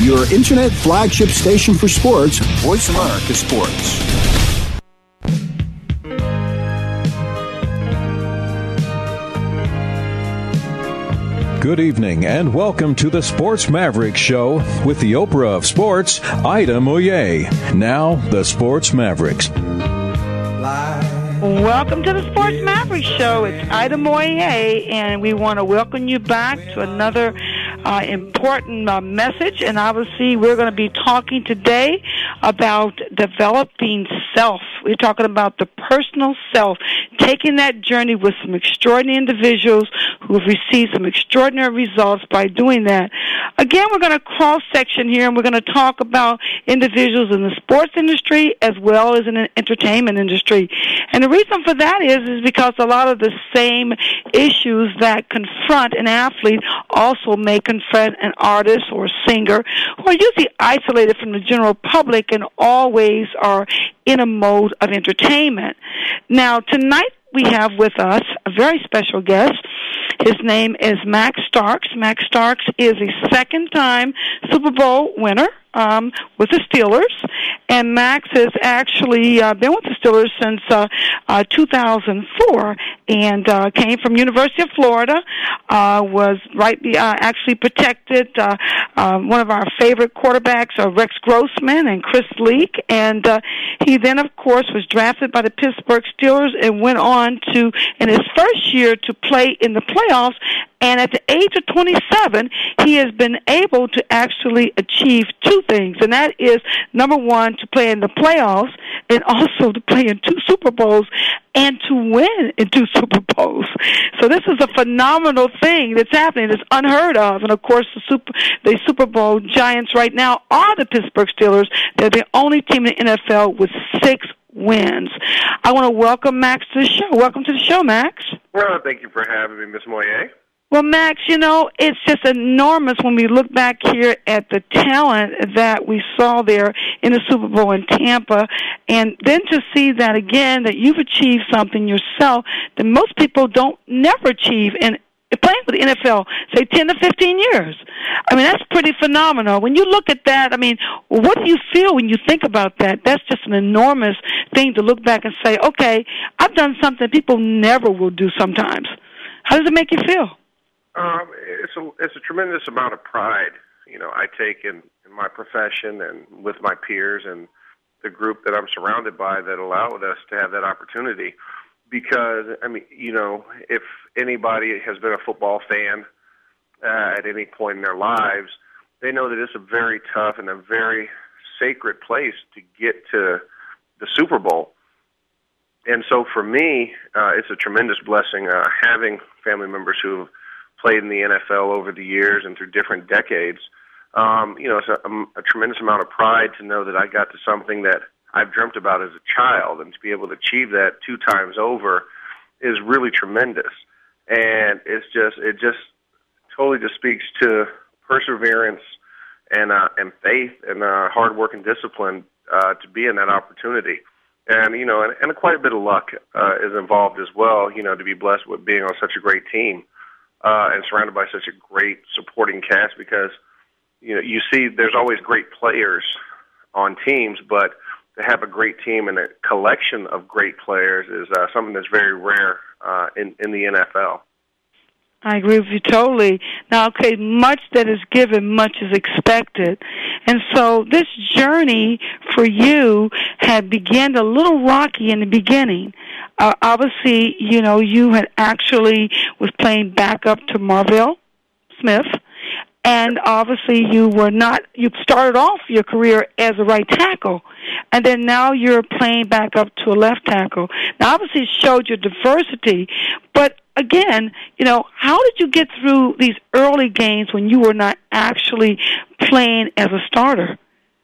your internet flagship station for sports, Voice America Sports. Good evening and welcome to the Sports Maverick Show with the Oprah of Sports, Ida Moye. Now, the Sports Mavericks. Welcome to the Sports Maverick Show. It's Ida Moye, and we want to welcome you back to another important message. And obviously, we're going to be talking today about developing self. We're talking about the personal self, taking that journey with some extraordinary individuals who have received some extraordinary results by doing that. Again, we're going to cross-section here, and we're going to talk about individuals in the sports industry as well as in the entertainment industry. And the reason for that is because a lot of the same issues that confront an athlete also may confront an artist or singer who are usually isolated from the general public and always are in a mode of entertainment. Now, tonight we have with us a very special guest. His name is Max Starks. Max Starks is a second-time Super Bowl winner with the Steelers, and Max has actually been with the Steelers since 2004 and came from University of Florida, was actually protected one of our favorite quarterbacks, Rex Grossman and Chris Leak, and he then, of course, was drafted by the Pittsburgh Steelers and went on to, in his first year, to play in the playoffs. And at the age of 27, he has been able to actually achieve two things, and that is, number one, to play in the playoffs and also to play in 2 Super Bowls and to win in 2 Super Bowls. So this is a phenomenal thing that's happening. It's unheard of. And, of course, the Super Bowl giants right now are the Pittsburgh Steelers. They're the only team in the NFL with 6 wins. I want to welcome Max to the show. Welcome to the show, Max. Well, thank you for having me, Ms. Moye. Well, Max, it's just enormous when we look back here at the talent that we saw there in the Super Bowl in Tampa, and then to see that again, that you've achieved something yourself that most people don't never achieve in playing with the NFL, say 10 to 15 years. I mean, that's pretty phenomenal. When you look at that, I mean, what do you feel when you think about that? That's just an enormous thing to look back and say, okay, I've done something people never will do sometimes. How does it make you feel? It's a tremendous amount of pride, I take in my profession and with my peers and the group that I'm surrounded by that allowed us to have that opportunity. Because, if anybody has been a football fan at any point in their lives, they know that it's a very tough and a very sacred place to get to the Super Bowl. And so for me, it's a tremendous blessing having family members who have played in the NFL over the years and through different decades. It's a tremendous amount of pride to know that I got to something that I've dreamt about as a child, and to be able to achieve that 2 times over is really tremendous. And it just totally just speaks to perseverance and faith and hard work and discipline to be in that opportunity. And and quite a bit of luck is involved as well. To be blessed with being on such a great team. And surrounded by such a great supporting cast, because you see there's always great players on teams, but to have a great team and a collection of great players is something that's very rare in the NFL. I agree with you totally. Now, okay, much that is given, much is expected. And so this journey for you had began a little rocky in the beginning. Obviously, you had actually was playing backup to Marvell Smith, and obviously you started off your career as a right tackle, and then now you're playing backup to a left tackle. Now, obviously it showed your diversity, but again, how did you get through these early games when you were not actually playing as a starter?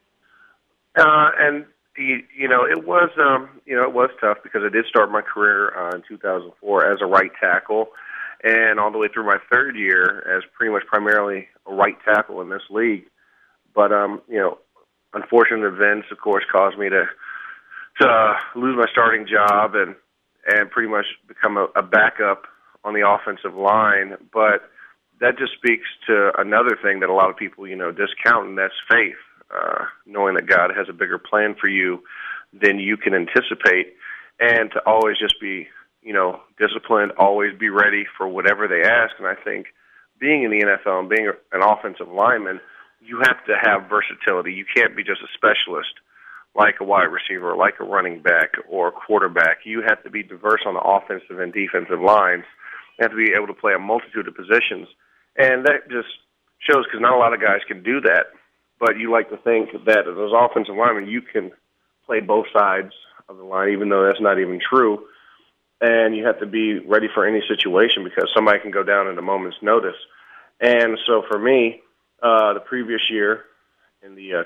It was tough because I did start my career in 2004 as a right tackle, and all the way through my third year as pretty much primarily a right tackle in this league. But unfortunate events, of course, caused me to lose my starting job and pretty much become a backup on the offensive line. But that just speaks to another thing that a lot of people, discount, and that's faith. Knowing that God has a bigger plan for you than you can anticipate, and to always just be, disciplined, always be ready for whatever they ask. And I think being in the NFL and being an offensive lineman, you have to have versatility. You can't be just a specialist like a wide receiver, like a running back or a quarterback. You have to be diverse on the offensive and defensive lines. You have to be able to play a multitude of positions. And that just shows, because not a lot of guys can do that. But you like to think that as those offensive linemen, you can play both sides of the line, even though that's not even true. And you have to be ready for any situation, because somebody can go down at a moment's notice. And so for me, the previous year, in the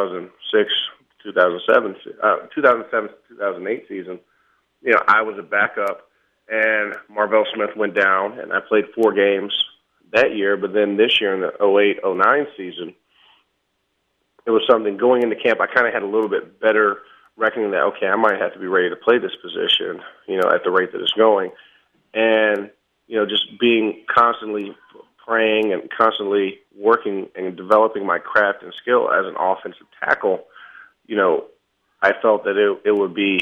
2007-2008 season, I was a backup, and Marvell Smith went down, and I played 4 games that year. But then this year in the 2008-09 season, it was something going into camp. I kind of had a little bit better reckoning that, okay, I might have to be ready to play this position, at the rate that it's going. And, just being constantly praying and constantly working and developing my craft and skill as an offensive tackle, I felt that it would be,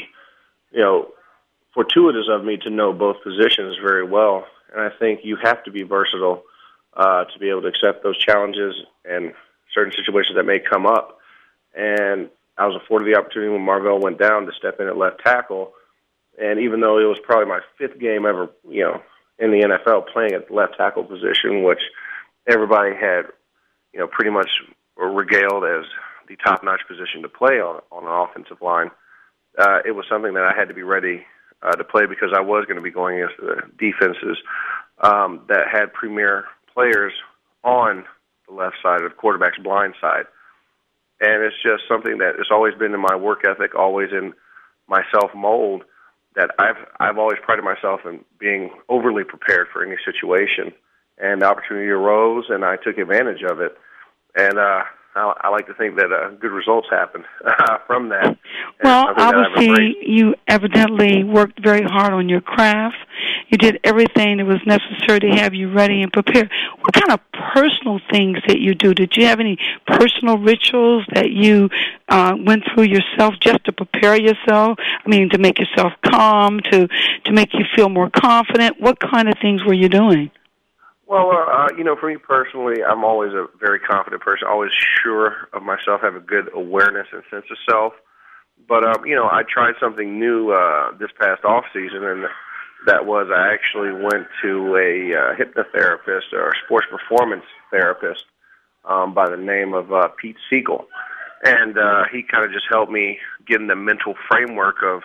fortuitous of me to know both positions very well. And I think you have to be versatile to be able to accept those challenges and certain situations that may come up. And I was afforded the opportunity when Marvell went down to step in at left tackle. And even though it was probably my 5th game ever, in the NFL playing at the left tackle position, which everybody had, pretty much regaled as the top-notch position to play on an offensive line, it was something that I had to be ready to play, because I was going to be going against the defenses that had premier players on the left side of the quarterback's blind side. And it's just something that has always been in my work ethic, always in my self-mold, that I've always prided myself in being overly prepared for any situation. And the opportunity arose, and I took advantage of it. And I like to think that good results happened from that. Well, obviously, you evidently worked very hard on your craft. You did everything that was necessary to have you ready and prepared. What kind of personal things that you do? Did you have any personal rituals that you went through yourself just to prepare yourself? I mean, to make yourself calm, to make you feel more confident? What kind of things were you doing? Well, for me personally, I'm always a very confident person, always sure of myself, have a good awareness and sense of self. But, I tried something new this past off season, and that was I actually went to a hypnotherapist or a sports performance therapist by the name of Pete Siegel. And he kind of just helped me get in the mental framework of,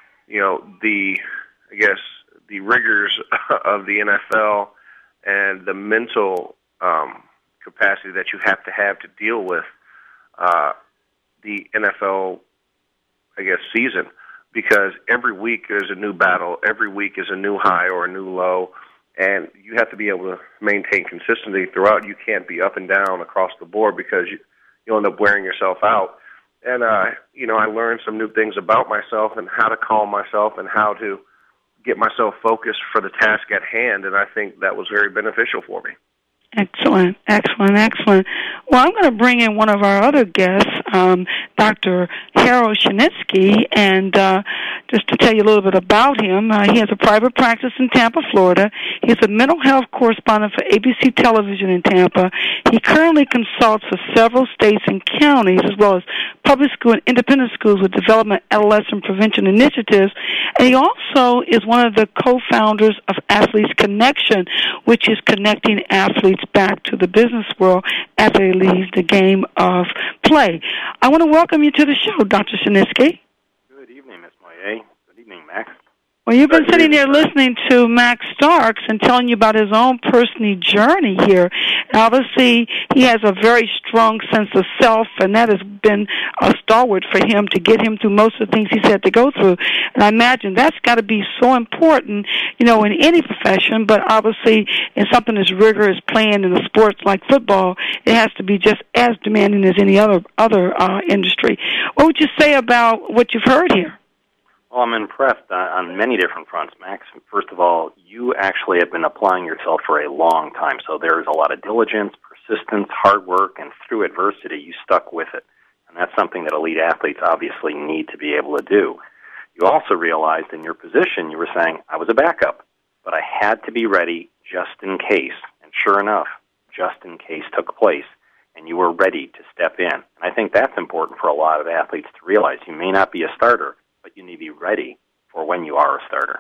the rigors of the NFL and the mental capacity that you have to deal with the NFL, season. Because every week there's a new battle, every week is a new high or a new low, and you have to be able to maintain consistency throughout. You can't be up and down across the board, because you'll end up wearing yourself out. And, I learned some new things about myself and how to calm myself and how to get myself focused for the task at hand, and I think that was very beneficial for me. Excellent. Well, I'm going to bring in one of our other guests, Dr. Harold Shinitsky, and just to tell you a little bit about him, he has a private practice in Tampa, Florida. He's a mental health correspondent for ABC Television in Tampa. He currently consults for several states and counties, as well as public school and independent schools with development adolescent prevention initiatives. And he also is one of the co-founders of Athletes Connection, which is connecting athletes back to the business world as they leave the game of play. I want to welcome you to the show, Dr. Shinitsky. Good evening, Ms. Moye. Good evening, Max. Well, you've been sitting there listening to Max Starks and telling you about his own personal journey here. And obviously, he has a very strong sense of self, and that has been a stalwart for him to get him through most of the things he's had to go through. And I imagine that's got to be so important, in any profession, but obviously in something as rigorous playing in a sport like football, it has to be just as demanding as any other industry. What would you say about what you've heard here? Well, I'm impressed on many different fronts, Max. First of all, you actually have been applying yourself for a long time, so there's a lot of diligence, persistence, hard work, and through adversity, you stuck with it. And that's something that elite athletes obviously need to be able to do. You also realized in your position, you were saying, I was a backup, but I had to be ready just in case. And sure enough, just in case took place, and you were ready to step in. And I think that's important for a lot of athletes to realize. You may not be a starter, but you need to be ready for when you are a starter.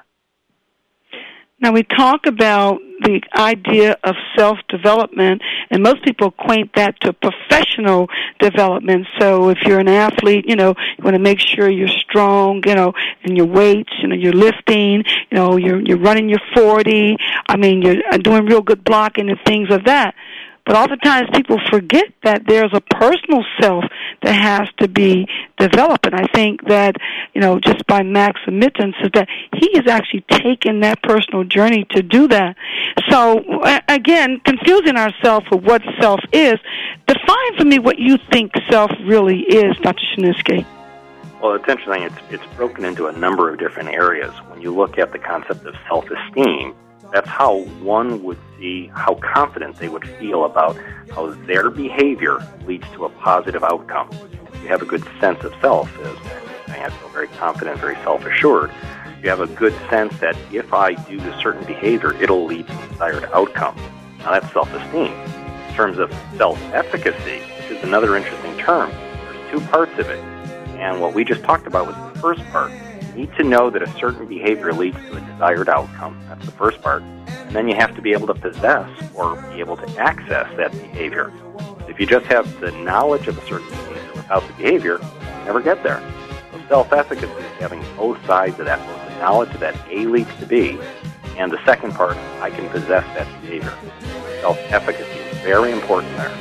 Now, we talk about the idea of self-development, and most people acquaint that to professional development. So if you're an athlete, you want to make sure you're strong, in your weights, you're lifting, you're running your 40. You're doing real good blocking and things of that. But oftentimes people forget that there's a personal self that has to be developed. And I think that, just by Max's admittance, is that he has actually taken that personal journey to do that. So, again, confusing ourselves with what self is, define for me what you think self really is, Dr. Chiniski. Well, it's interesting. It's broken into a number of different areas. When you look at the concept of self-esteem, that's how one would see how confident they would feel about how their behavior leads to a positive outcome. If you have a good sense of self, as I feel very confident, very self-assured, you have a good sense that if I do a certain behavior, it'll lead to the desired outcome. Now, that's self-esteem. In terms of self-efficacy, which is another interesting term, there's two parts of it. And what we just talked about was the first part. You need to know that a certain behavior leads to a desired outcome. That's the first part. And then you have to be able to possess or be able to access that behavior. If you just have the knowledge of a certain behavior without the behavior, you never get there. So self-efficacy is having both sides of that, both the knowledge that A leads to B, and the second part, I can possess that behavior. Self-efficacy is very important there.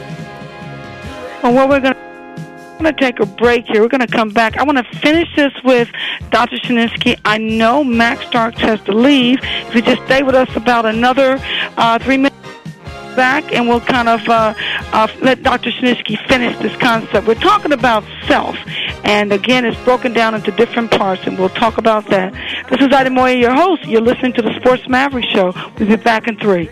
Well, we're going to take a break here. We're going to come back. I want to finish this with Dr. Chiniski. I know Max Starks has to leave. If you just stay with us about another 3 minutes back, and we'll kind of let Dr. Chiniski finish this concept. We're talking about self, and again, it's broken down into different parts, and we'll talk about that. This is Ida Moya, your host. You're listening to the Sports Maverick Show. We'll be back in 3.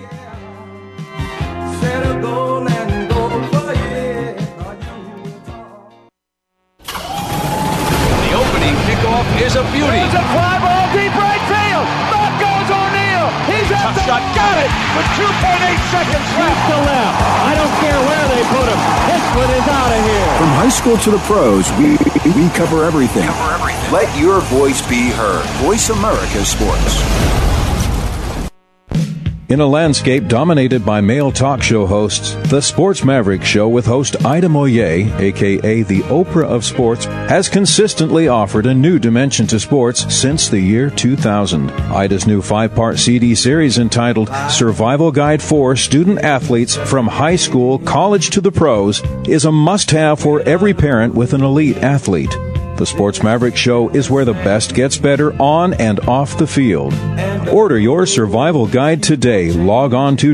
Is a beauty. It's a fly ball deep right field. Back goes O'Neill. He's at the shot. Got it with 2.8 seconds left. To left. I don't care where they put him. This one is out of here. From high school to the pros, we cover everything. Let your voice be heard. Voice America Sports. In a landscape dominated by male talk show hosts, the Sports Maverick Show with host Ida Moye, a.k.a. the Oprah of Sports, has consistently offered a new dimension to sports since the year 2000. Ida's new 5-part CD series entitled Survival Guide for Student Athletes from High School, College to the Pros is a must-have for every parent with an elite athlete. The Sports Maverick Show is where the best gets better on and off the field. Order your survival guide today. Log on to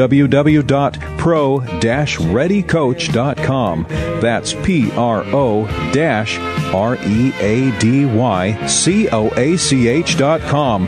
www.pro-readycoach.com. That's pro-readycoach.com.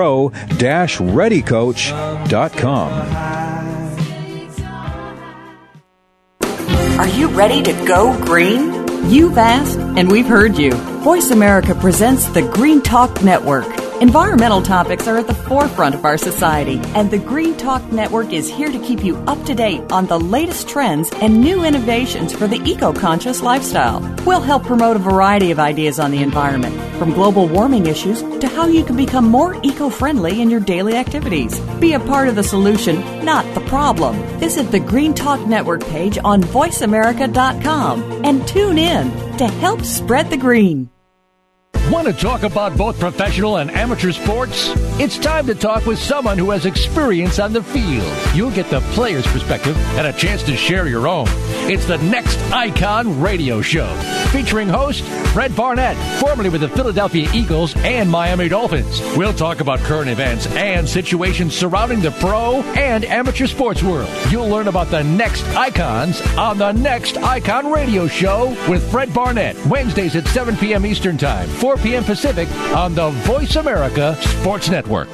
pro-readycoach.com. Are you ready to go green? You've asked, and we've heard you. Voice America presents the Green Talk Network. Environmental topics are at the forefront of our society, and the Green Talk Network is here to keep you up to date on the latest trends and new innovations for the eco-conscious lifestyle. We'll help promote a variety of ideas on the environment, from global warming issues to how you can become more eco-friendly in your daily activities. Be a part of the solution, not the problem. Visit the Green Talk Network page on voiceamerica.com and tune in to help spread the green. Want to talk about both professional and amateur sports? It's time to talk with someone who has experience on the field. You'll get the player's perspective and a chance to share your own. It's the Next Icon Radio Show, featuring host Fred Barnett, formerly with the Philadelphia Eagles and Miami Dolphins. We'll talk about current events and situations surrounding the pro and amateur sports world. You'll learn about the next icons on the Next Icon Radio Show with Fred Barnett, Wednesdays at 7 p.m. Eastern Time, 4 4 p.m. Pacific on the Voice America Sports Network.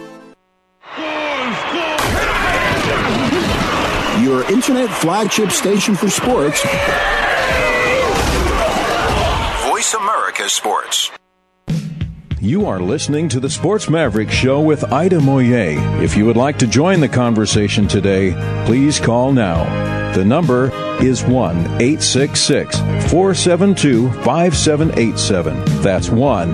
Your internet flagship station for sports. Voice America Sports. You are listening to the Sports Maverick Show with Ida Moye. If you would like to join the conversation today, please call now. The number is 1-866-472-5787. That's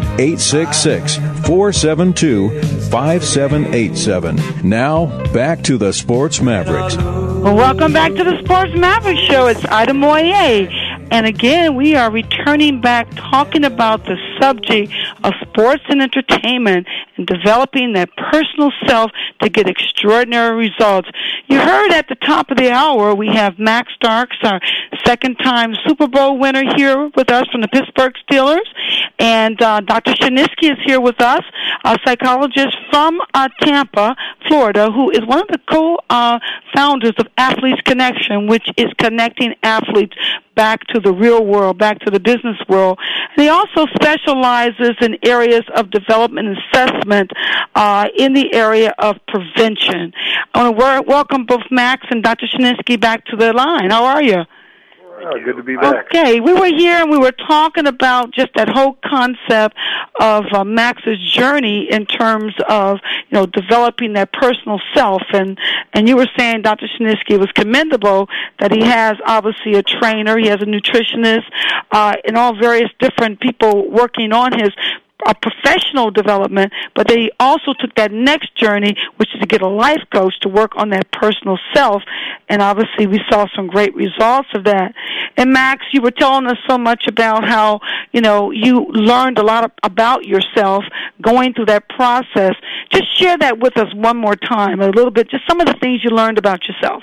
1-866-472-5787. Now, back to the Sports Mavericks. Well, welcome back to the Sports Maverick Show. It's Ida Moye. And again, we are returning back talking about the subject of sports and entertainment and developing that personal self to get extraordinary results. You heard at the top of the hour, we have Max Starks, our second-time Super Bowl winner, here with us from the Pittsburgh Steelers. And Dr. Shiniski is here with us, a psychologist from Tampa, Florida, who is one of the co-founders of Athletes Connection, which is connecting athletes back to the real world, back to the business world. And he also specializes in areas of development and assessment in the area of prevention. I want to welcome both Max and Dr. Shiniski back to the line. How are you? Oh, good to be back. Okay, we were here and we were talking about just that whole concept of Max's journey in terms of, developing that personal self. And you were saying, Dr. Shiniski, it was commendable that he has obviously a trainer, he has a nutritionist, and all various different people working on his professional development, but they also took that next journey, which is to get a life coach to work on that personal self, and obviously we saw some great results of that. And Max, you were telling us so much about how, you learned a lot about yourself going through that process. Just share that with us one more time, a little bit, just some of the things you learned about yourself.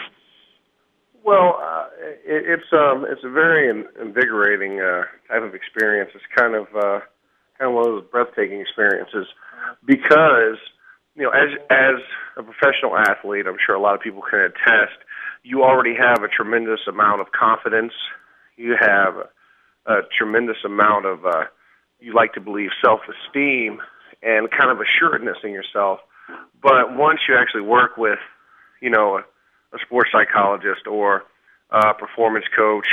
Well, it's a very invigorating type of experience. It's kind of one of those breathtaking experiences because, as a professional athlete, I'm sure a lot of people can attest, you already have a tremendous amount of confidence. You have a tremendous amount of, you like to believe, self-esteem and kind of assuredness in yourself. But once you actually work with, a sports psychologist or a performance coach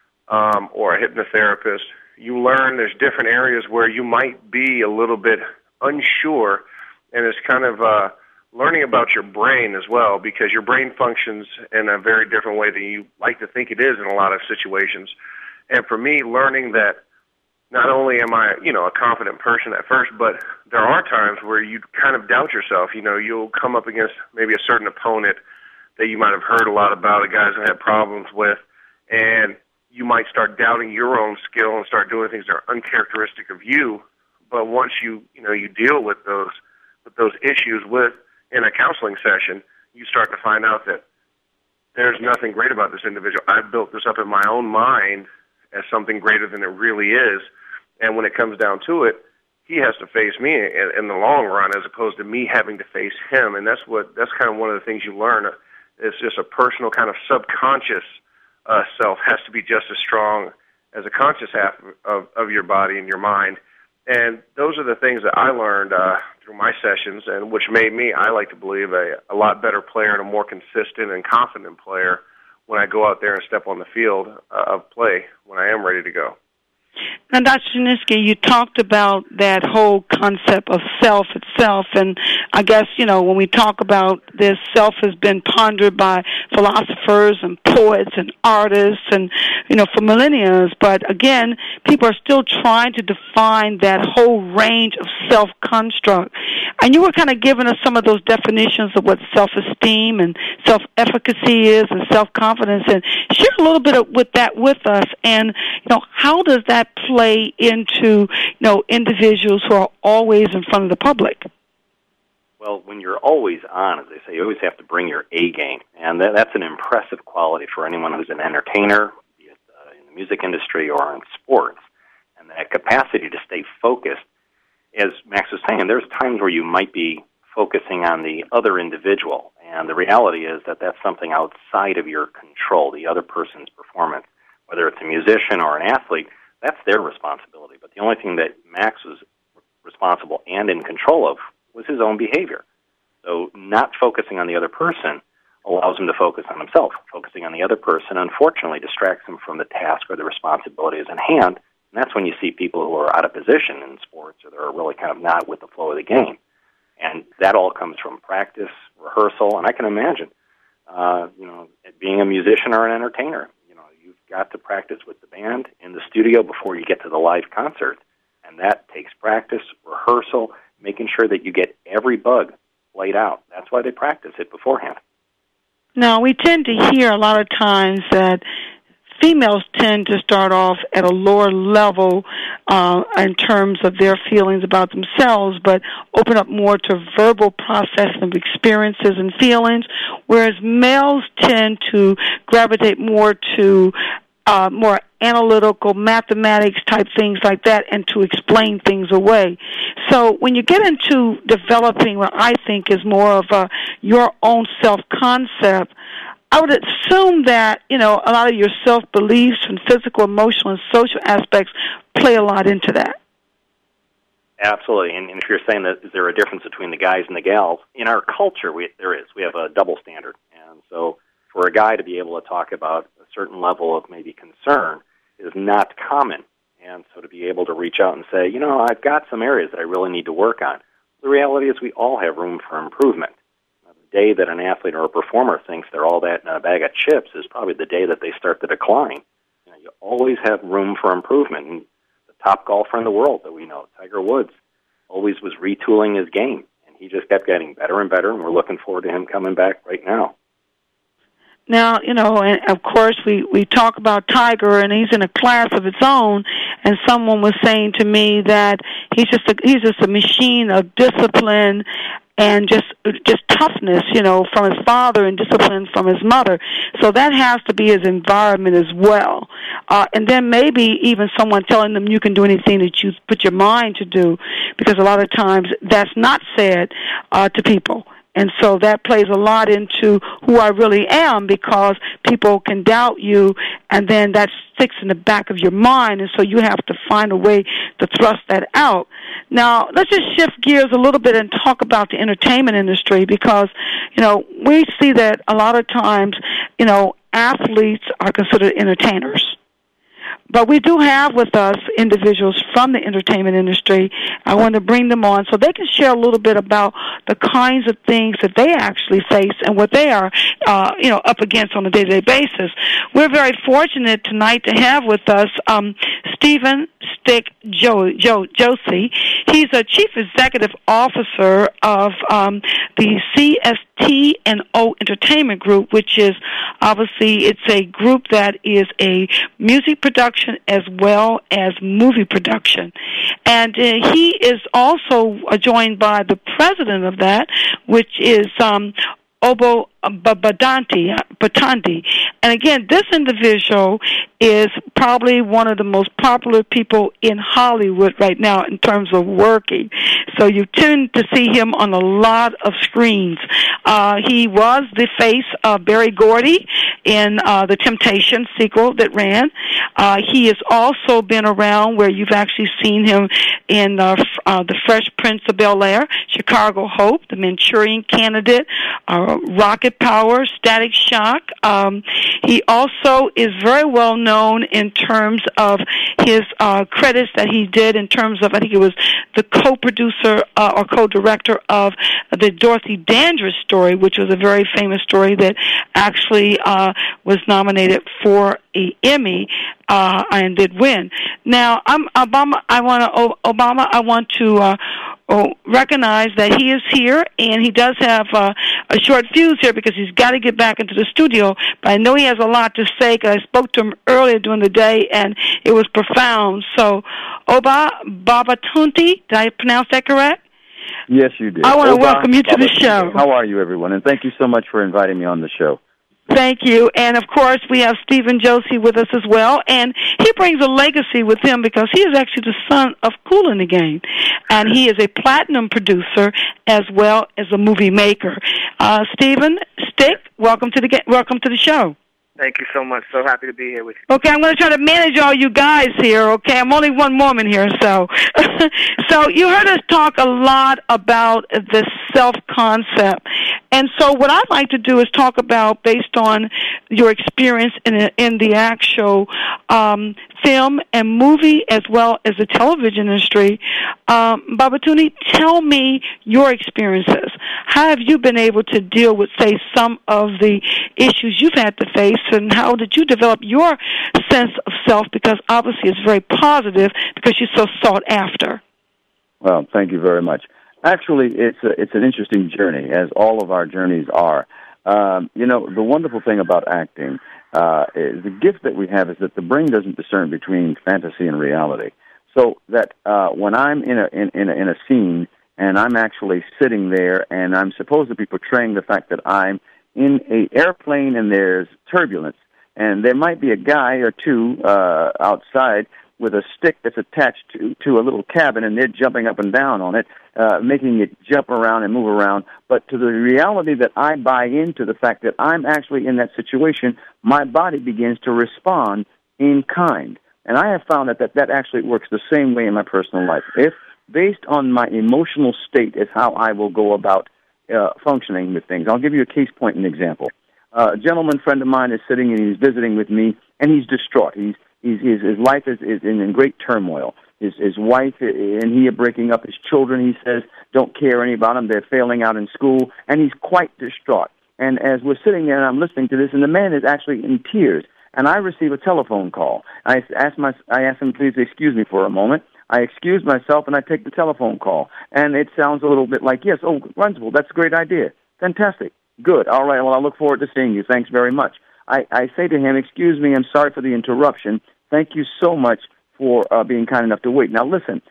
or a hypnotherapist, you learn there's different areas where you might be a little bit unsure, and it's kind of learning about your brain as well, because your brain functions in a very different way than you like to think it is in a lot of situations. And for me, learning that not only am I, a confident person at first, but there are times where you kind of doubt yourself. You'll come up against maybe a certain opponent that you might have heard a lot about, a guys who had problems with, and you might start doubting your own skill and start doing things that are uncharacteristic of you. But once you deal with those issues in a counseling session, you start to find out that there's nothing great about this individual. I've built this up in my own mind as something greater than it really is. And when it comes down to it, he has to face me in the long run as opposed to me having to face him. And that's kind of one of the things you learn. It's just a personal kind of subconscious self has to be just as strong as a conscious half of your body and your mind. And those are the things that I learned through my sessions, and which made me, I like to believe, a lot better player and a more consistent and confident player when I go out there and step on the field of play when I am ready to go. Now, Dr. Shiniski, you talked about that whole concept of self itself, and I guess, when we talk about this, self has been pondered by philosophers and poets and artists and, for millennia, but again, people are still trying to define that whole range of self-construct. And you were kind of giving us some of those definitions of what self-esteem and self-efficacy is and self-confidence, and share a little bit with us, and, how does that play into, individuals who are always in front of the public? Well, when you're always on, as they say, you always have to bring your A game, and that's an impressive quality for anyone who's an entertainer, be it in the music industry or in sports. And that capacity to stay focused, as Max was saying, there's times where you might be focusing on the other individual, and the reality is that that's something outside of your control, the other person's performance. Whether it's a musician or an athlete, that's their responsibility. But the only thing that Max was responsible and in control of was his own behavior. So not focusing on the other person allows him to focus on himself. Focusing on the other person, unfortunately, distracts him from the task or the responsibilities in hand, and that's when you see people who are out of position in sports or they're really kind of not with the flow of the game. And that all comes from practice, rehearsal, and I can imagine, being a musician or an entertainer, you've got to practice with the band in the studio before you get to the live concert. And that takes practice, rehearsal, making sure that you get every bug laid out. That's why they practice it beforehand. Now, we tend to hear a lot of times that females tend to start off at a lower level in terms of their feelings about themselves, but open up more to verbal processing of experiences and feelings, whereas males tend to gravitate more to more analytical, mathematics type things like that, and to explain things away. So when you get into developing what I think is more of your own self-concept, I would assume that, a lot of your self-beliefs and physical, emotional, and social aspects play a lot into that. Absolutely. And if you're saying that is there a difference between the guys and the gals, in our culture there is. We have a double standard. And so for a guy to be able to talk about a certain level of maybe concern is not common. And so to be able to reach out and say, I've got some areas that I really need to work on. The reality is we all have room for improvement. The day that an athlete or a performer thinks they're all that in a bag of chips is probably the day that they start to decline. You always have room for improvement. And the top golfer in the world that we know, Tiger Woods, always was retooling his game. And he just kept getting better and better, and we're looking forward to him coming back right now. Now, and of course, we talk about Tiger, and he's in a class of its own. And someone was saying to me that he's just a machine of discipline and just toughness, from his father, and discipline from his mother. So that has to be his environment as well. And then maybe even someone telling them you can do anything that you put your mind to do, because a lot of times that's not said to people. And so that plays a lot into who I really am, because people can doubt you, and then that sticks in the back of your mind, and so you have to find a way to thrust that out. Now, let's just shift gears a little bit and talk about the entertainment industry, because, we see that a lot of times, athletes are considered entertainers. But we do have with us individuals from the entertainment industry. I want to bring them on so they can share a little bit about the kinds of things that they actually face and what they are, up against on a day-to-day basis. We're very fortunate tonight to have with us Stephen Stick Josie. He's a Chief Executive Officer of the CST&O Entertainment Group, which is obviously it's a group that is a music production as well as movie production. And he is also joined by the president of that, which is Obo Batandi. And again, this individual is probably one of the most popular people in Hollywood right now in terms of working. So you tend to see him on a lot of screens. He was the face of Berry Gordy in the Temptation sequel that ran. He has also been around where you've actually seen him in The Fresh Prince of Bel-Air, Chicago Hope, The Manchurian Candidate, Rocket Power, Static Shock. He also is very well known in terms of his credits that he did in terms of, I think it was the co-producer or co-director of the Dorothy Dandridge story, which was a very famous story that actually was nominated for an Emmy and did win. Now, I want to recognize that he is here, and he does have a short fuse here because he's got to get back into the studio. But I know he has a lot to say because I spoke to him earlier during the day, and it was profound. So, Oba Babatunde, did I pronounce that correct? Yes, you did. I want to welcome you to the show. How are you, everyone? And thank you so much for inviting me on the show. Thank you. And, of course, we have Stephen Josie with us as well. And he brings a legacy with him because he is actually the son of Kool and the Gang. And he is a platinum producer as well as a movie maker. Stephen Stick, welcome to the show. Thank you so much. So happy to be here with you. Okay, I'm going to try to manage all you guys here, okay? I'm only one woman here, so. So you heard us talk a lot about the self-concept. And so what I'd like to do is talk about, based on your experience in the actual film and movie as well as the television industry, Babatunde, tell me your experiences. How have you been able to deal with, say, some of the issues you've had to face, and how did you develop your sense of self? Because obviously it's very positive because you're so sought after. Well, thank you very much. Actually, it's an interesting journey, as all of our journeys are. The wonderful thing about acting is the gift that we have is that the brain doesn't discern between fantasy and reality. So that when I'm in a scene and I'm actually sitting there and I'm supposed to be portraying the fact that I'm in an airplane and there's turbulence, and there might be a guy or two outside with a stick that's attached to a little cabin, and they're jumping up and down on it, making it jump around and move around. But to the reality that I buy into the fact that I'm actually in that situation, my body begins to respond in kind. And I have found that actually works the same way in my personal life. If based on my emotional state is how I will go about functioning with things. I'll give you a case point and example. A gentleman friend of mine is sitting and he's visiting with me, and he's distraught. His life is in great turmoil. His wife and he are breaking up. His children, he says, don't care any about them. They're failing out in school, and he's quite distraught. And as we're sitting there and I'm listening to this, and the man is actually in tears, and I receive a telephone call. I ask him, please excuse me for a moment. I excuse myself, and I take the telephone call. And it sounds a little bit like, yes, oh, Runsville, that's a great idea. Fantastic. Good. All right, well, I look forward to seeing you. Thanks very much. I say to him, excuse me, I'm sorry for the interruption. Thank you so much for being kind enough to wait. Now, listen,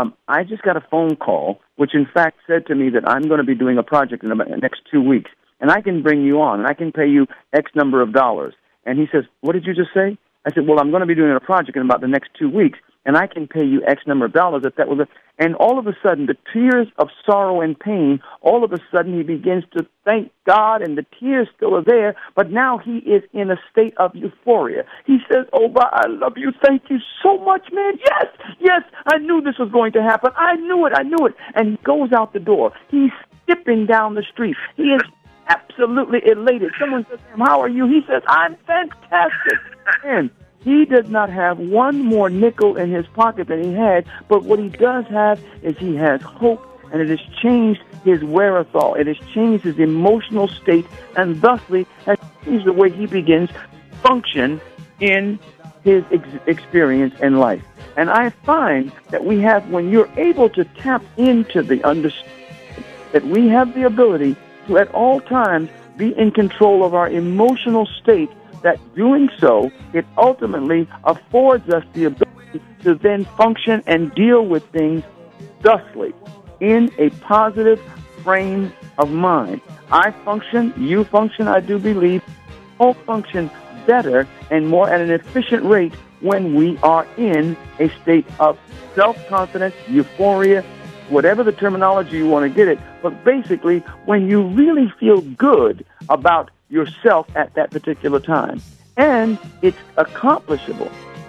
I just got a phone call, which in fact said to me that I'm going to be doing a project in the next 2 weeks, and I can bring you on, and I can pay you X number of dollars. And he says, what did you just say? I said, well, I'm going to be doing a project in about the next 2 weeks, and I can pay you X number of dollars if that was it. And all of a sudden, the tears of sorrow and pain, all of a sudden he begins to thank God, and the tears still are there, but now he is in a state of euphoria. He says, oh, I love you. Thank you so much, man. Yes, I knew this was going to happen. I knew it. And he goes out the door. He's skipping down the street. He is absolutely elated. Someone says to him, how are you? He says, I'm fantastic. And he does not have one more nickel in his pocket than he had, but what he does have is he has hope, and it has changed his wherewithal. It has changed his emotional state, and thusly has changed the way he begins to function in his experience in life. And I find that we have, when you're able to tap into the understanding that we have the ability to at all times be in control of our emotional state, that doing so, it ultimately affords us the ability to then function and deal with things thusly in a positive frame of mind. I function, you function, I do believe, all function better and more at an efficient rate when we are in a state of self-confidence, euphoria, whatever the terminology you want to get it, but basically when you really feel good about yourself at that particular time. And it's accomplishable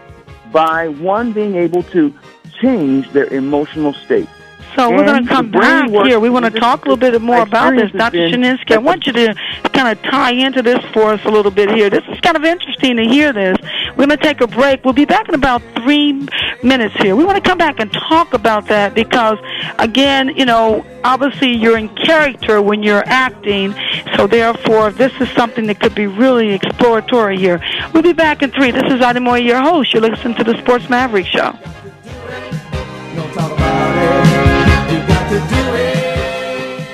by one being able to change their emotional state. So we're going to come back here. We want to talk a little bit more about this. Dr. Chininsky, I want you to kind of tie into this for us a little bit here. This is kind of interesting to hear this. We're going to take a break. We'll be back in about 3 minutes here. We want to come back and talk about that because, again, obviously you're in character when you're acting, so therefore this is something that could be really exploratory here. We'll be back in 3. This is Ida Moye, your host. You're listening to the Sports Maverick Show. Don't talk about it. You got to do it.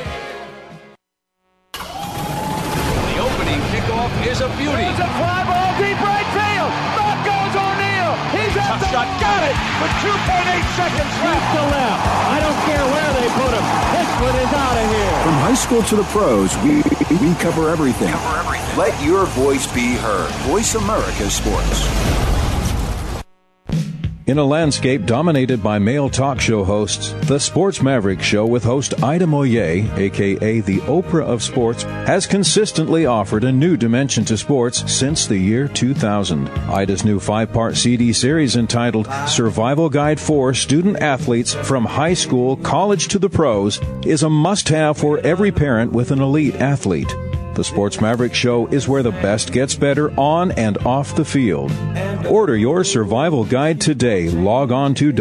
The opening kickoff is a beauty. It's a fly ball deep right field. Back goes O'Neal. He's at the shot. Got it with 2.8 seconds left to left. I don't care where they put him. This one is out of here. From high school to the pros, we cover everything. Let your voice be heard. Voice America Sports. In a landscape dominated by male talk show hosts, the Sports Maverick Show with host Ida Moye, a.k.a. the Oprah of Sports, has consistently offered a new dimension to sports since the year 2000. Ida's new 5-part CD series entitled Survival Guide for Student Athletes from High School, College to the Pros is a must-have for every parent with an elite athlete. The Sports Maverick Show is where the best gets better on and off the field. Order your survival guide today. Log on to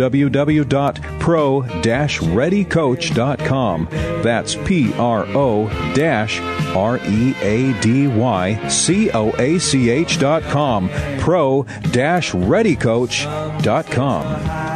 www.pro-readycoach.com. That's pro-readycoach.com. pro-readycoach.com.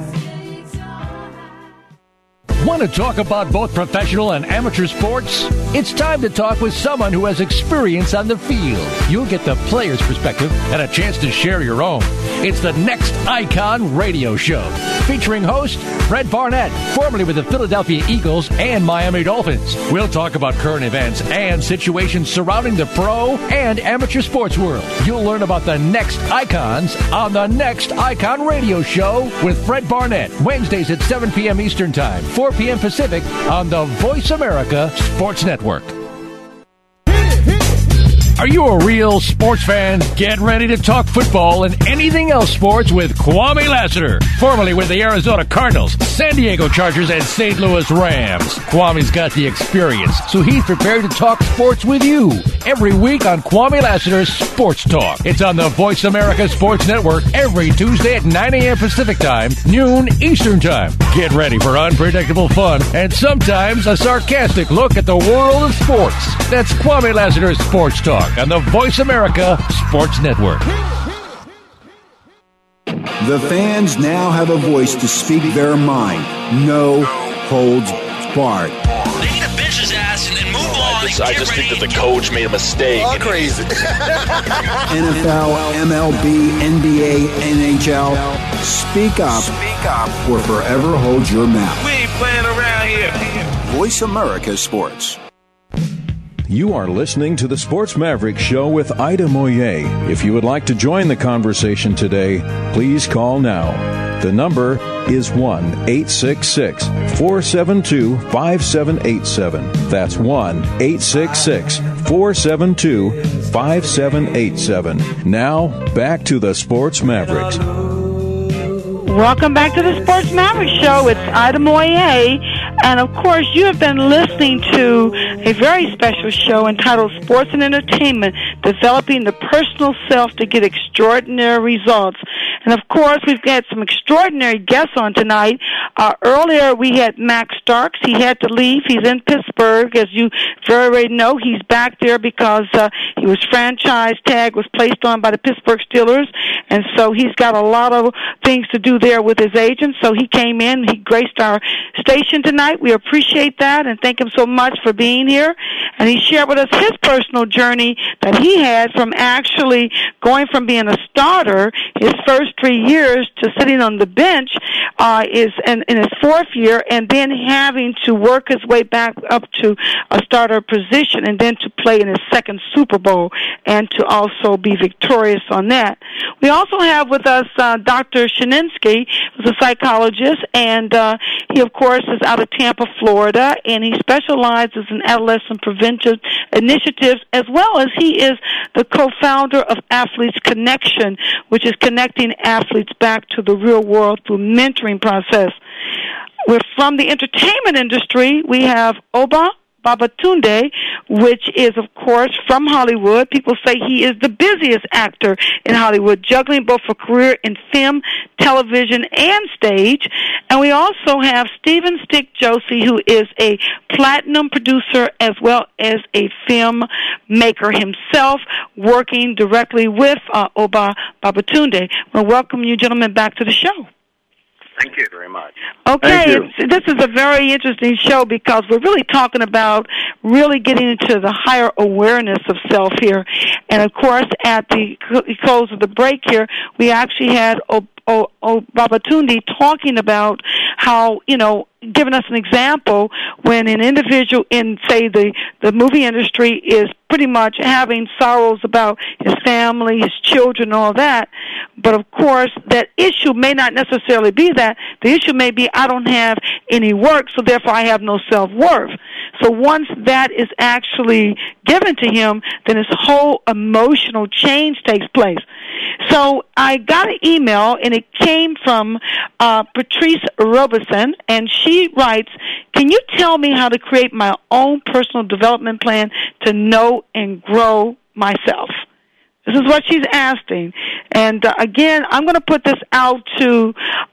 Want to talk about both professional and amateur sports? It's time to talk with someone who has experience on the field. You'll get the player's perspective and a chance to share your own. It's the Next Icon Radio Show, featuring host Fred Barnett, formerly with the Philadelphia Eagles and Miami Dolphins. We'll talk about current events and situations surrounding the pro and amateur sports world. You'll learn about the Next Icons on the Next Icon Radio Show with Fred Barnett, Wednesdays at 7 p.m. Eastern Time, 4 p.m. Pacific on the Voice America Sports Network. Are you a real sports fan? Get ready to talk football and anything else sports with Kwame Lassiter, formerly with the Arizona Cardinals, San Diego Chargers, and St. Louis Rams. Kwame's got the experience, so he's prepared to talk sports with you every week on Kwame Lassiter's Sports Talk. It's on the Voice America Sports Network every Tuesday at 9 a.m. Pacific Time, noon Eastern Time. Get ready for unpredictable fun and sometimes a sarcastic look at the world of sports. That's Kwame Lassiter's Sports Talk on the Voice America Sports Network. The fans now have a voice to speak their mind. No holds barred. They need to bench his ass and then move on. I just think that the coach made a mistake. All crazy. NFL, MLB, NBA, NHL. Speak up or forever hold your mouth. We ain't playing around here. Voice America Sports. You are listening to the Sports Maverick Show with Ida Moye. If you would like to join the conversation today, please call now. The number is 1-866-472-5787. That's 1-866-472-5787. Now, back to the Sports Mavericks. Welcome back to the Sports Maverick Show. It's Ida Moye. And, of course, you have been listening to a very special show entitled Sports and Entertainment, Developing the Personal Self to Get Extraordinary Results. And, of course, we've got some extraordinary guests on tonight. Earlier, we had Max Starks. He had to leave. He's in Pittsburgh. As you very know, he's back there because he was franchise tag was placed on by the Pittsburgh Steelers. And so he's got a lot of things to do there with his agent. So he came in. He graced our station tonight. We appreciate that and thank him so much for being here. And he shared with us his personal journey that he had from actually going from being a starter his first 3 years to sitting on the bench is in his fourth year, and then having to work his way back up to a starter position and then to play in his second Super Bowl and to also be victorious on that. We also have with us Dr. Shininski, who's a psychologist, and he, of course, is out of Tampa, Florida, and he specializes in adolescent prevention initiatives, as well as he is the co-founder of Athletes Connection, which is connecting athletes back to the real world through mentoring process. We're from the entertainment industry. We have Oba Babatunde, which is, of course, from Hollywood. People say he is the busiest actor in Hollywood, juggling both a career in film, television, and stage. And we also have Stephen Stick Josie, who is a platinum producer as well as a film maker himself, working directly with Oba Babatunde. Well, welcome you gentlemen back to the show. Thank you very much. Okay, this is a very interesting show because we're really talking about really getting into the higher awareness of self here. And, of course, at the close of the break here, we actually had Babatunde talking about how, giving us an example when an individual in, say, the movie industry is pretty much having sorrows about his family, his children, all that. But, of course, that issue may not necessarily be that. The issue may be I don't have any work, so therefore I have no self-worth. So once that is actually given to him, then his whole emotional change takes place. So I got an email, and it came from Patrice Robeson, and she writes, can you tell me how to create my own personal development plan to know and grow myself? This is what she's asking. And, again, I'm going to put this out to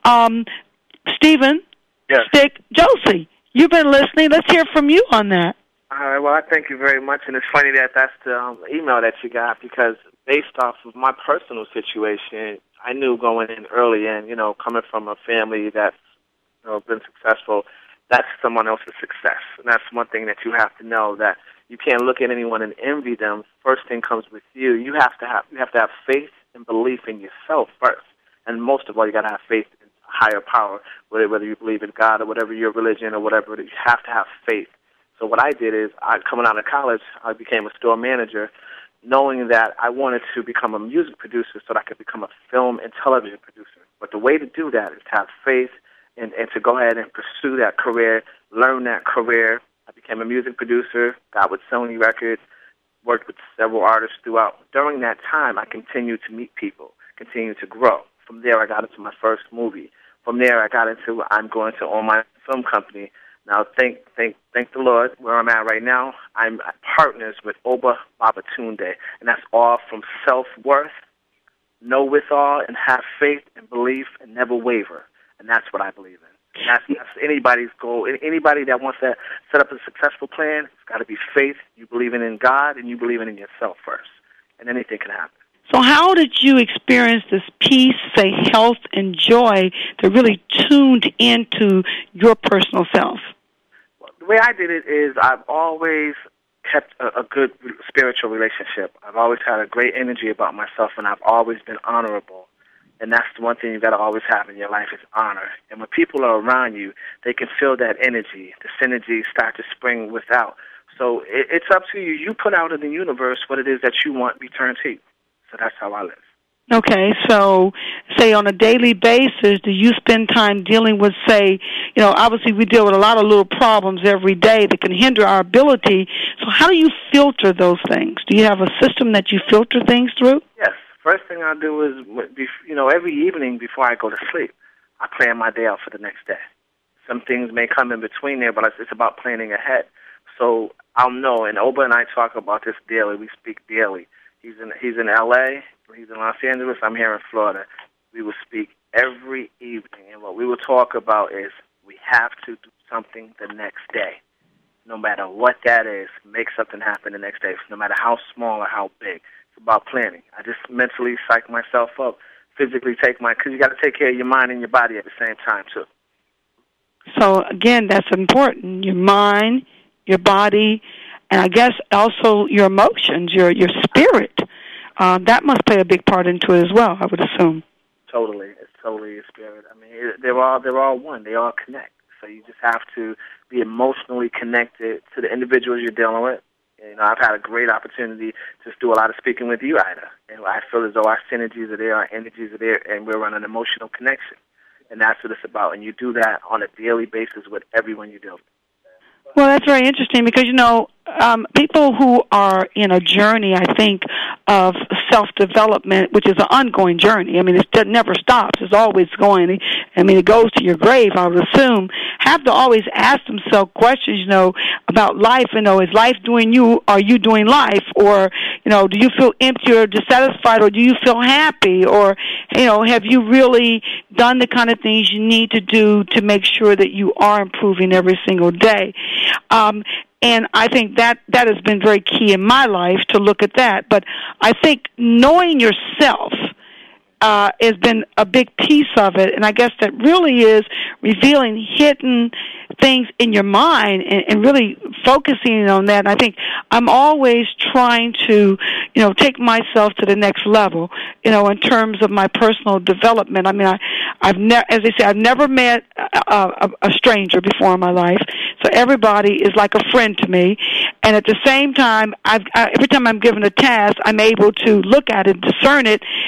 Stephen Stick Josie. You've been listening. Let's hear from you on that. All right, well, I thank you very much. And it's funny that that's the email that you got, because based off of my personal situation, I knew going in early and, coming from a family that's been successful, that's someone else's success. And that's one thing that you have to know, that you can't look at anyone and envy them. First thing comes with you. You have to have faith and belief in yourself first. And most of all, you got to have faith in higher power, whether you believe in God or whatever your religion or whatever it is. You have to have faith. So what I did is, coming out of college, I became a store manager, knowing that I wanted to become a music producer so that I could become a film and television producer. But the way to do that is to have faith and to go ahead and pursue that career, learn that career. I became a music producer, got with Sony Records, worked with several artists throughout. During that time, I continued to meet people, continued to grow. From there, I got into my first movie. From there, I got into I'm going to own my film company. Now, thank the Lord, where I'm at right now, I'm partners with Oba Babatunde, and that's all from self-worth, know withal, and have faith and belief and never waver. And that's what I believe in. And that's anybody's goal. Anybody that wants to set up a successful plan, it's got to be faith. You believe in God, and you believe in yourself first, and anything can happen. So how did you experience this peace, say, health, and joy that really tuned into your personal self? Well, the way I did it is I've always kept a good spiritual relationship. I've always had a great energy about myself, and I've always been honorable. And that's the one thing you've got to always have in your life is honor. And when people are around you, they can feel that energy. The synergy start to spring without. So it's up to you. You put out in the universe what it is that you want returned to you. So that's how I live. Okay, so say on a daily basis, do you spend time dealing with, say, obviously we deal with a lot of little problems every day that can hinder our ability. So how do you filter those things? Do you have a system that you filter things through? Yes. First thing I do is, every evening before I go to sleep, I plan my day out for the next day. Some things may come in between there, but it's about planning ahead. So I'll know, and Oba and I talk about this daily. We speak daily. He's in L.A., he's in Los Angeles, I'm here in Florida. We will speak every evening, and what we will talk about is we have to do something the next day. No matter what that is, make something happen the next day, no matter how small or how big. It's about planning. I just mentally psych myself up, physically because you got to take care of your mind and your body at the same time, too. So, again, that's important. Your mind, your body, and I guess also your emotions, your spirit. That must play a big part into it as well, I would assume. Totally. It's totally your spirit. I mean, they're all one. They all connect. So you just have to be emotionally connected to the individuals you're dealing with. And, I've had a great opportunity to do a lot of speaking with you, Ida. And I feel as though our synergies are there, our energies are there, and we're on an emotional connection. And that's what it's about. And you do that on a daily basis with everyone you deal with. Well, that's very interesting because, people who are in a journey, I think, of self-development, which is an ongoing journey. I mean, it never stops. It's always going. I mean, it goes to your grave, I would assume. Have to always ask themselves questions, about life. Is life doing you? Are you doing life? Or, do you feel empty or dissatisfied? Or do you feel happy? Or, have you really done the kind of things you need to do to make sure that you are improving every single day? And I think that has been very key in my life to look at that. But I think knowing yourself has been a big piece of it, and I guess that really is revealing hidden things in your mind and really focusing on that. And I think I'm always trying to, take myself to the next level, in terms of my personal development. I mean, I've never met a stranger before in my life, so everybody is like a friend to me. And at the same time, every time I'm given a task, I'm able to look at it, discern it,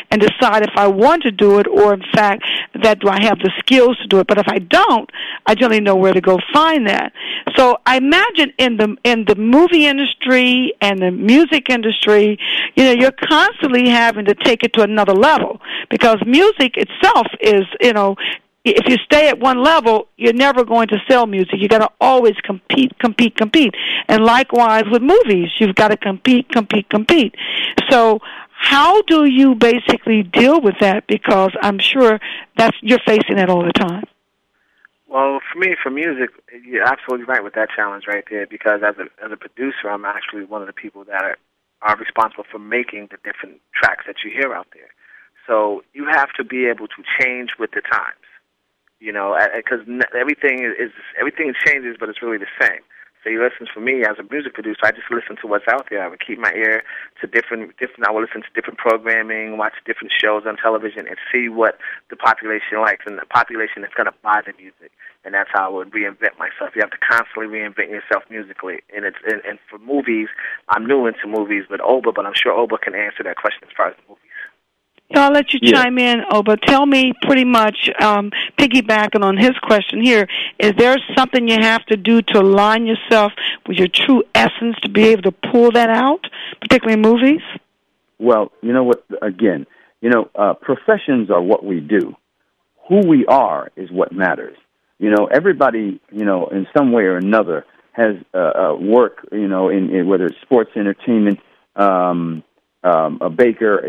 and decide if I want to do it, or in fact, that do I have the skills to do it. But if I don't, I generally know where to go find that. So I imagine in the movie industry and the music industry, you're constantly having to take it to another level, because music itself is, if you stay at one level, you're never going to sell music. You got to always compete. And likewise with movies, you've got to compete. So how do you basically deal with that? Because I'm sure you're facing that all the time. Well, for me, for music, you're absolutely right with that challenge right there, because as a producer, I'm actually one of the people that are responsible for making the different tracks that you hear out there. So you have to be able to change with the times, because everything changes, but it's really the same. So you listen, for me, as a music producer, I just listen to what's out there. I would keep my ear to different. I would listen to different programming, watch different shows on television, and see what the population likes, and the population is going to buy the music. And that's how I would reinvent myself. You have to constantly reinvent yourself musically. And for movies, I'm new into movies with Oba, but I'm sure Oba can answer that question as far as the movies. I'll let you chime in, Oba. Tell me, pretty much, piggybacking on his question here, is there something you have to do to align yourself with your true essence to be able to pull that out, particularly in movies? Well, you know what, again, professions are what we do. Who we are is what matters. Everybody, in some way or another has work, in whether it's sports, entertainment, a baker,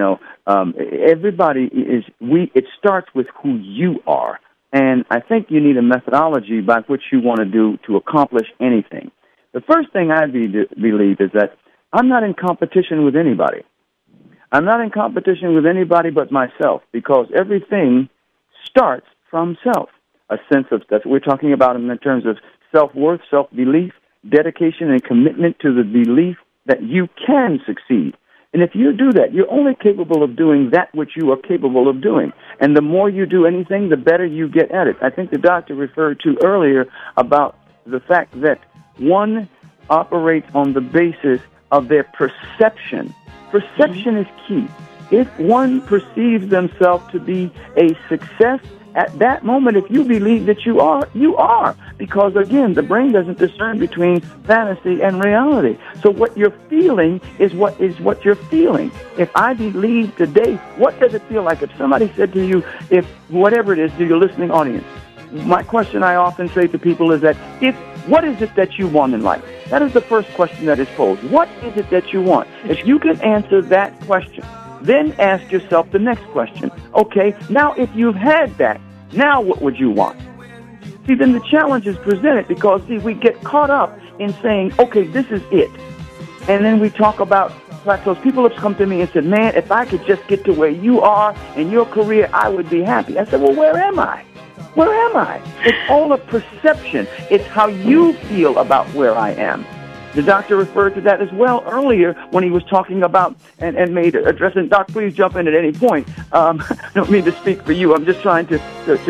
everybody it starts with who you are. And I think you need a methodology by which you want to do to accomplish anything. The first thing I believe is that I'm not in competition with anybody. I'm not in competition with anybody but myself, because everything starts from self. A sense of, that's what we're talking about in terms of self-worth, self-belief, dedication, and commitment to the belief that you can succeed. And if you do that, you're only capable of doing that which you are capable of doing. And the more you do anything, the better you get at it. I think the doctor referred to earlier about the fact that one operates on the basis of their perception. Perception is key. If one perceives themselves to be a success, at that moment, if you believe that you are, you are. Because, again, the brain doesn't discern between fantasy and reality. So what you're feeling is what you're feeling. If I believe today, what does it feel like? If somebody said to you, if whatever it is, to your listening audience, my question I often say to people is that, what is it that you want in life? That is the first question that is posed. What is it that you want? If you can answer that question, then ask yourself the next question. Okay, now if you've had that, now what would you want? See, then the challenge is presented because, we get caught up in saying, okay, this is it. And then we talk about plateaus. People have come to me and said, man, if I could just get to where you are in your career, I would be happy. I said, well, where am I? Where am I? It's all a perception. It's how you feel about where I am. The doctor referred to that as well earlier when he was talking about and made addressing. Doc, please jump in at any point. I don't mean to speak for you. I'm just trying to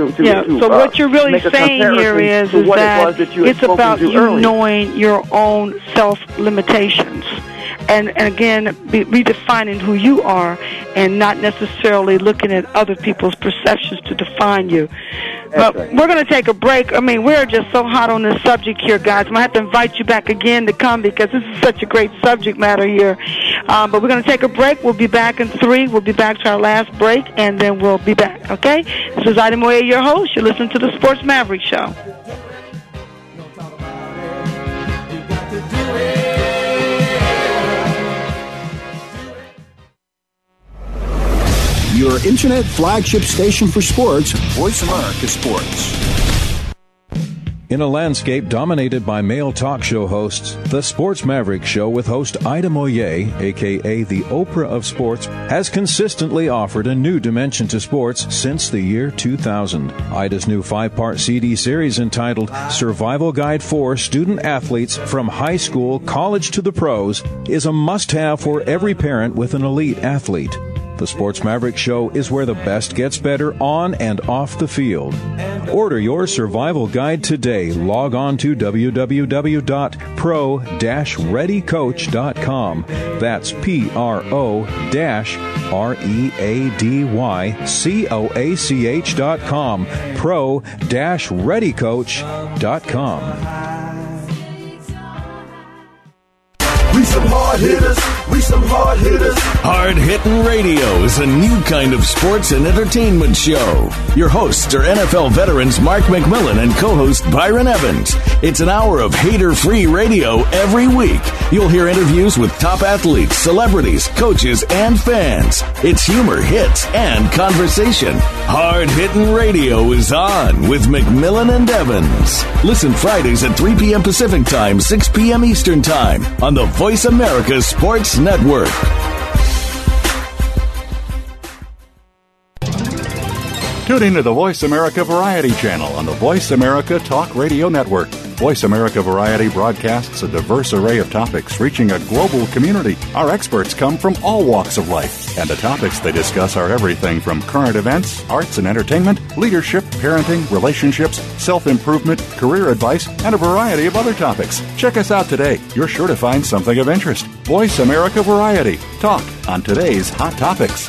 so what you're really saying here is that it's about you knowing your own self-limitations. And again, redefining who you are and not necessarily looking at other people's perceptions to define you. But we're going to take a break. I mean, we're just so hot on this subject here, guys. I'm going to have to invite you back again to come because this is such a great subject matter here. But we're going to take a break. We'll be back in 3. We'll be back to our last break, and then we'll be back, okay? This is Ida Moye, your host. You're listening to the Sports Maverick Show. Your internet flagship station for sports, Voice America Sports. In a landscape dominated by male talk show hosts, the Sports Maverick Show with host Ida Moye, a.k.a. the Oprah of Sports, has consistently offered a new dimension to sports since the year 2000. Ida's new 5-part CD series entitled Survival Guide for Student Athletes from High School, College to the Pros is a must-have for every parent with an elite athlete. The Sports Maverick Show is where the best gets better on and off the field. Order your survival guide today. Log on to www.pro-readycoach.com. That's pro-readycoach.com. pro-readycoach.com. We some hard hitters. We some hard hitters. Hard Hittin' Radio is a new kind of sports and entertainment show. Your hosts are NFL veterans Mark McMillan and co-host Byron Evans. It's an hour of hater-free radio every week. You'll hear interviews with top athletes, celebrities, coaches, and fans. It's humor, hits, and conversation. Hard Hittin' Radio is on with McMillan and Evans. Listen Fridays at 3 p.m. Pacific Time, 6 p.m. Eastern Time on the Voice America Sports Network. Tune in to the Voice America Variety channel on the Voice America Talk Radio Network. Voice America Variety broadcasts a diverse array of topics reaching a global community. Our experts come from all walks of life, and the topics they discuss are everything from current events, arts and entertainment, leadership, parenting, relationships, self-improvement, career advice, and a variety of other topics. Check us out today. You're sure to find something of interest. Voice America Variety. Talk on today's hot topics.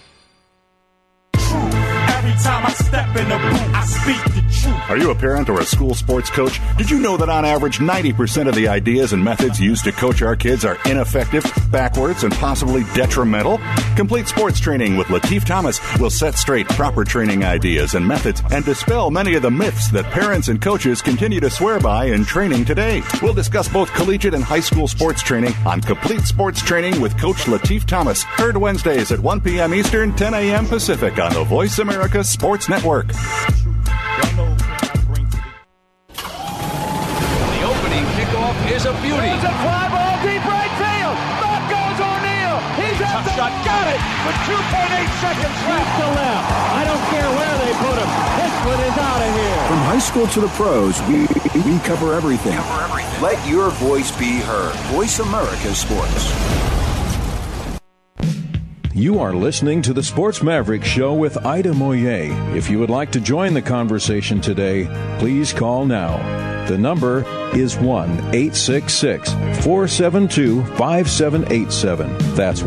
Time I step in the booth, I speak the truth. Are you a parent or a school sports coach? Did you know that on average 90% of the ideas and methods used to coach our kids are ineffective, backwards, and possibly detrimental? Complete Sports Training with Lateef Thomas will set straight proper training ideas and methods and dispel many of the myths that parents and coaches continue to swear by in training today. We'll discuss both collegiate and high school sports training on Complete Sports Training with Coach Lateef Thomas. Heard Wednesdays at 1 p.m. Eastern, 10 a.m. Pacific on the Voice America Sports Network. The opening kickoff is a beauty. It's a fly ball deep right field. Back goes O'Neal. He's at the shot. Got it with 2.8 seconds left to left. I don't care where they put him. This one is out of here. From high school to the pros, we cover everything. Let your voice be heard. Voice America Sports. You are listening to the Sports Maverick Show with Ida Moye. If you would like to join the conversation today, please call now. The number is 1-866-472-5787. That's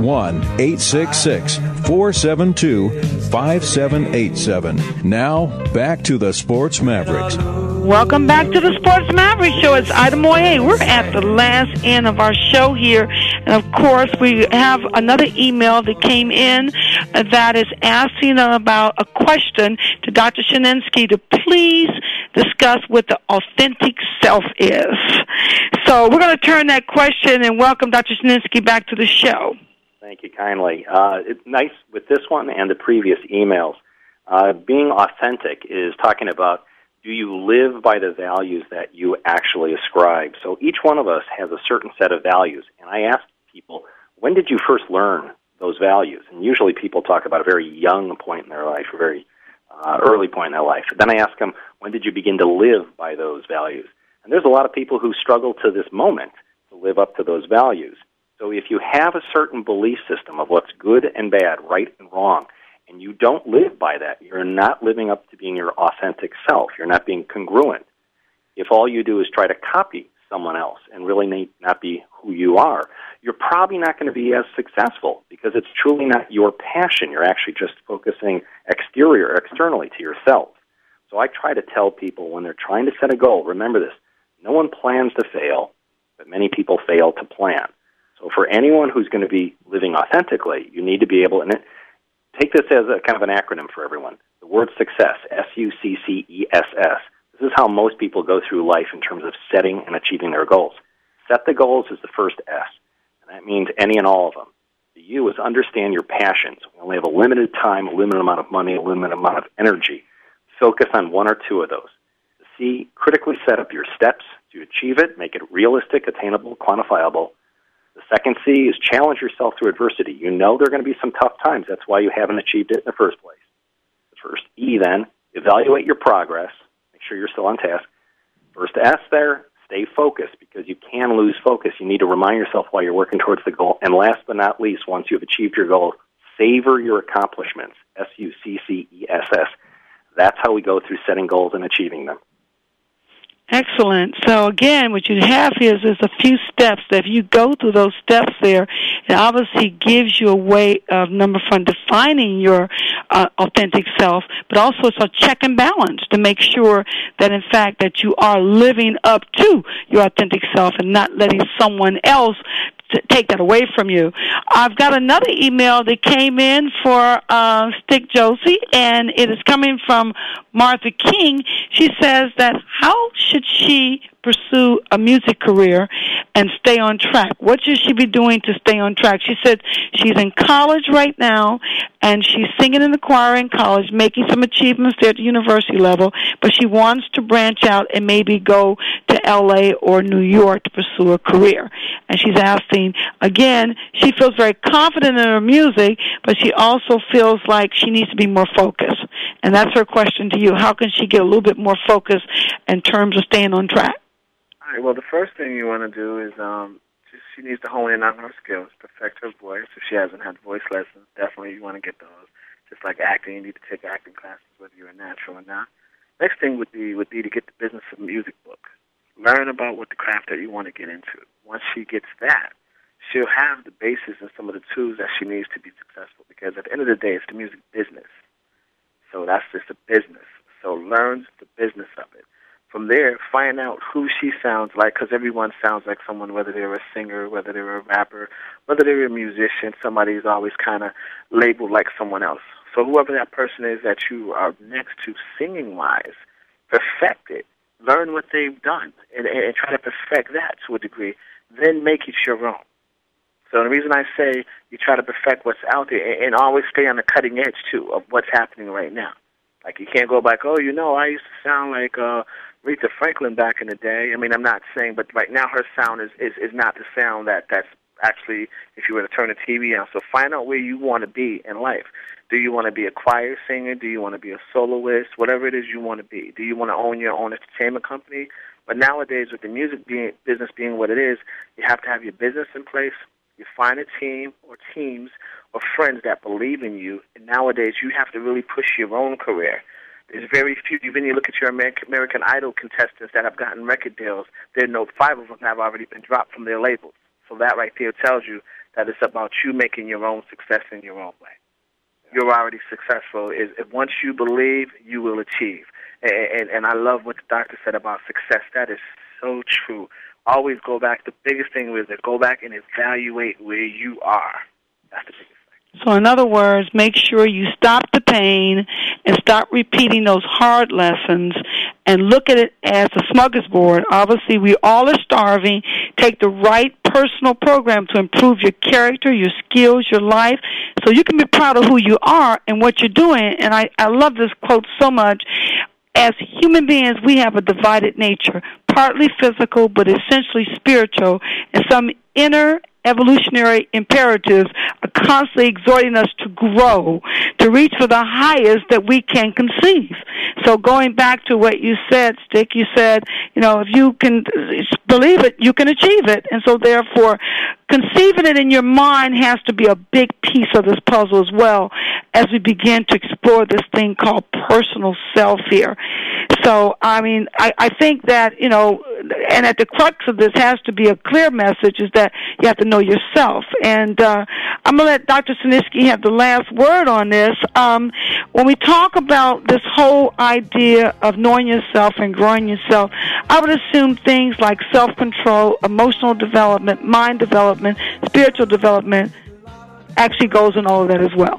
1-866-472-5787. Now, back to the Sports Mavericks. Welcome back to the Sports Maverick Show. It's Ida Moye. We're at the last end of our show here. And, of course, we have another email that came in that is asking about a question to Dr. Shininski to please discuss what the authentic self is. So we're going to turn that question and welcome Dr. Shininski back to the show. Thank you kindly. It's nice with this one and the previous emails. Being authentic is talking about, do you live by the values that you actually ascribe? So each one of us has a certain set of values. And I ask people, when did you first learn those values? And usually people talk about a very young point in their life, a very early point in their life. Then I ask them, when did you begin to live by those values? And there's a lot of people who struggle to this moment to live up to those values. So if you have a certain belief system of what's good and bad, right and wrong, and you don't live by that, you're not living up to being your authentic self. You're not being congruent. If all you do is try to copy someone else and really not be who you are, you're probably not going to be as successful because it's truly not your passion. You're actually just focusing externally to yourself. So I try to tell people when they're trying to set a goal, remember this, no one plans to fail, but many people fail to plan. So for anyone who's going to be living authentically, you need to be able, and take this as a kind of an acronym for everyone. The word success, S-U-C-C-E-S-S. This is how most people go through life in terms of setting and achieving their goals. Set the goals is the first S, and that means any and all of them. The U is understand your passions. We only have a limited time, a limited amount of money, a limited amount of energy. Focus on one or two of those. The C, critically set up your steps to achieve it, make it realistic, attainable, quantifiable. The second C is challenge yourself through adversity. You know there are going to be some tough times. That's why you haven't achieved it in the first place. The first E, then, evaluate your progress. Make sure you're still on task. First S there, stay focused because you can lose focus. You need to remind yourself while you're working towards the goal. And last but not least, once you've achieved your goal, Savor your accomplishments, SUCCESS. That's how we go through setting goals and achieving them. Excellent. So again, what you have here is a few steps that if you go through those steps there, it obviously gives you a way of, number one, defining your authentic self, but also it's a check and balance to make sure that, in fact, that you are living up to your authentic self and not letting someone else take that away from you. I've got another email that came in for Stick Josie, and it is coming from Martha King. She says that how should she pursue a music career and stay on track? What should she be doing to stay on track? She said she's in college right now, and she's singing in the choir in college, making some achievements there at the university level, but she wants to branch out and maybe go to L.A. or New York to pursue a career. And she's asking, again, she feels very confident in her music, but she also feels like she needs to be more focused. And that's her question to you. How can she get a little bit more focused in terms of staying on track? All right, well, the first thing you want to do is she needs to hone in on her skills, perfect her voice. If she hasn't had voice lessons, definitely you want to get those. Just like acting, you need to take acting classes, whether you're a natural or not. Next thing would be to get the business of music book. Learn about what the craft that you want to get into. Once she gets that, she'll have the basis and some of the tools that she needs to be successful, because at the end of the day, it's the music business. So that's just a business. So learn the business of it. From there, find out who she sounds like, because everyone sounds like someone, whether they're a singer, whether they're a rapper, whether they're a musician. Somebody is always kind of labeled like someone else. So whoever that person is that you are next to singing-wise, perfect it. Learn what they've done and try to perfect that to a degree. Then make it your own. So the reason I say you try to perfect what's out there and always stay on the cutting edge, too, of what's happening right now. Like, you can't go back, I used to sound like Aretha Franklin back in the day. I mean, I'm not saying, but right now her sound is not the sound that's actually, if you were to turn the TV on. So find out where you want to be in life. Do you want to be a choir singer? Do you want to be a soloist? Whatever it is you want to be. Do you want to own your own entertainment company? But nowadays, with the music business being what it is, you have to have your business in place. You find a team or teams or friends that believe in you. And nowadays, you have to really push your own career. There's very few. Even you look at your American Idol contestants that have gotten record deals, 5 of them have already been dropped from their labels. So that right there tells you that it's about you making your own success in your own way. You're already successful. Once you believe, you will achieve. And I love what the doctor said about success. That is so true. Always go back. The biggest thing is to go back and evaluate where you are. That's the biggest thing. So in other words, make sure you stop the pain and stop repeating those hard lessons and look at it as a smorgasbord. Obviously, we all are starving. Take the right personal program to improve your character, your skills, your life, so you can be proud of who you are and what you're doing. And I love this quote so much. As human beings, we have a divided nature, partly physical but essentially spiritual, and some inner evolutionary imperatives are constantly exhorting us to grow, to reach for the highest that we can conceive. So going back to what you said, Stick, you said, if you can believe it, you can achieve it. And so therefore, conceiving it in your mind has to be a big piece of this puzzle as well as we begin to explore this thing called personal self here. So, I think that, and at the crux of this has to be a clear message is that you have to know yourself. And I'm going to let Dr. Sinitsky have the last word on this. When we talk about this whole idea of knowing yourself and growing yourself, I would assume things like self-control, emotional development, mind development, spiritual development actually goes in all of that as well.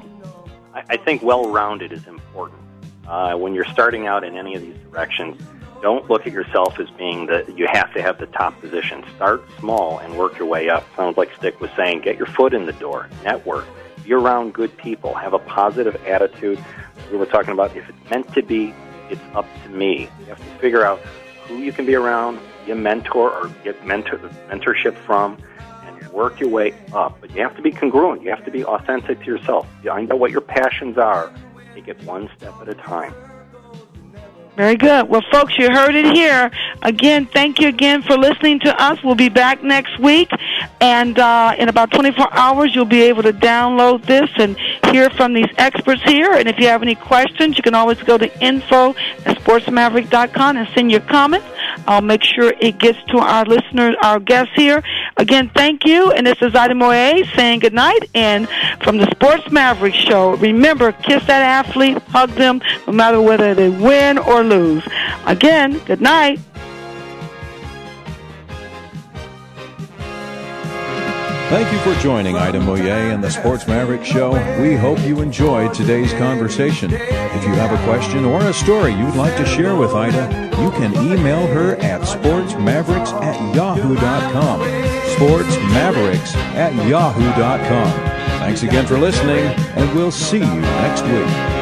I think well-rounded is important. When you're starting out in any of these directions, don't look at yourself as being you have to have the top position. Start small and work your way up. Sounds like Stick was saying, get your foot in the door, network, be around good people, have a positive attitude. We were talking about if it's meant to be, it's up to me. You have to figure out who you can be around, be a mentor or get mentorship from, and work your way up. But you have to be congruent. You have to be authentic to yourself. Find out what your passions are. Take it one step at a time. Very good. Well, folks, you heard it here. Again, thank you again for listening to us. We'll be back next week, and in about 24 hours, you'll be able to download this and hear from these experts here. And if you have any questions, you can always go to info@sportsmaverick.com and send your comments. I'll make sure it gets to our listeners, our guests here. Again, thank you. And this is Ida Moye saying good night. And from the Sports Maverick Show, remember, kiss that athlete, hug them, no matter whether they win or lose. Again, good night. Thank you for joining Ida Moye and the Sports Maverick Show. We hope you enjoyed today's conversation. If you have a question or a story you'd like to share with Ida, you can email her at sportsmavericks@yahoo.com. sportsmavericks@yahoo.com. Thanks again for listening, and we'll see you next week.